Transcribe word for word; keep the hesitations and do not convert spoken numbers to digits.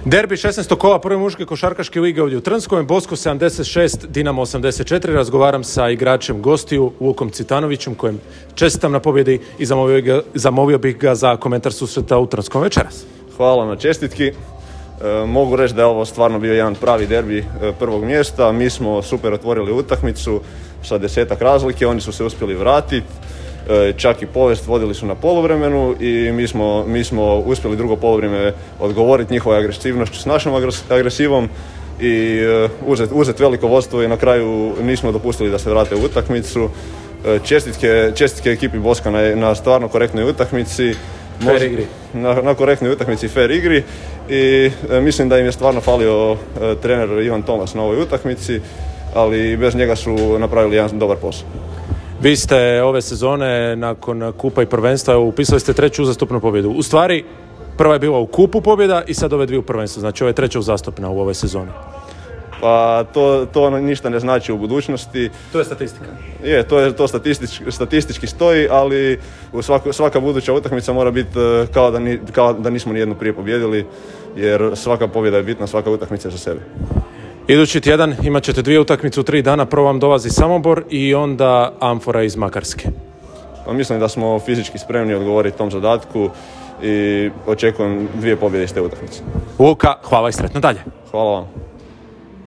Derbi šesnaestog kola prve muške košarkaške lige ovdje u Trnskom, Bosko sedamdeset šest, Dinamo osamdeset četiri. Razgovaram sa igračem gostiju Lukom Citanovićem, kojem čestitam na pobjedi i zamolio, ga, zamolio bih ga za komentar susreta u Trnskom večeras. Hvala na čestitki. E, mogu reći da je ovo stvarno bio jedan pravi derbi e, prvog mjesta. Mi smo super otvorili utakmicu sa desetak razlike, oni su se uspjeli vratiti. Čak i povijest vodili su na poluvremenu i mi smo, mi smo uspjeli drugo poluvrijeme odgovoriti njihovoj agresivnošću s našom agresivom i uzeti uzet veliko vodstvo i na kraju nismo dopustili da se vrate u utakmicu. Čestitke, čestitke ekipi Boska na, na stvarno korektnoj utakmici. Fair igri. Na, na korektnoj utakmici, fair igri i e, mislim da im je stvarno falio e, trener Ivan Tomas na ovoj utakmici, ali bez njega su napravili jedan dobar posao. Vi ste ove sezone nakon kupa i prvenstva upisali ste treću uzastopnu pobjedu. U stvari, prva je bila u kupu pobjeda i sad ove dvije u prvenstvu. Znači, ovo je treća uzastopna u ovoj sezoni. Pa to, to ništa ne znači u budućnosti. To je statistika. Je, to, je, to statistički, statistički stoji, ali u svako, svaka buduća utakmica mora biti kao da, ni, kao da nismo nijednu prije pobjedili, jer svaka pobjeda je bitna, svaka utakmica je za sebe. Idući tjedan imat ćete dvije utakmice u tri dana, prvo vam dolazi Samobor i onda Amfora iz Makarske. Pa mislim da smo fizički spremni odgovoriti tom zadatku i očekujem dvije pobjede iz te utakmice. Luka, hvala i sretno dalje. Hvala vam.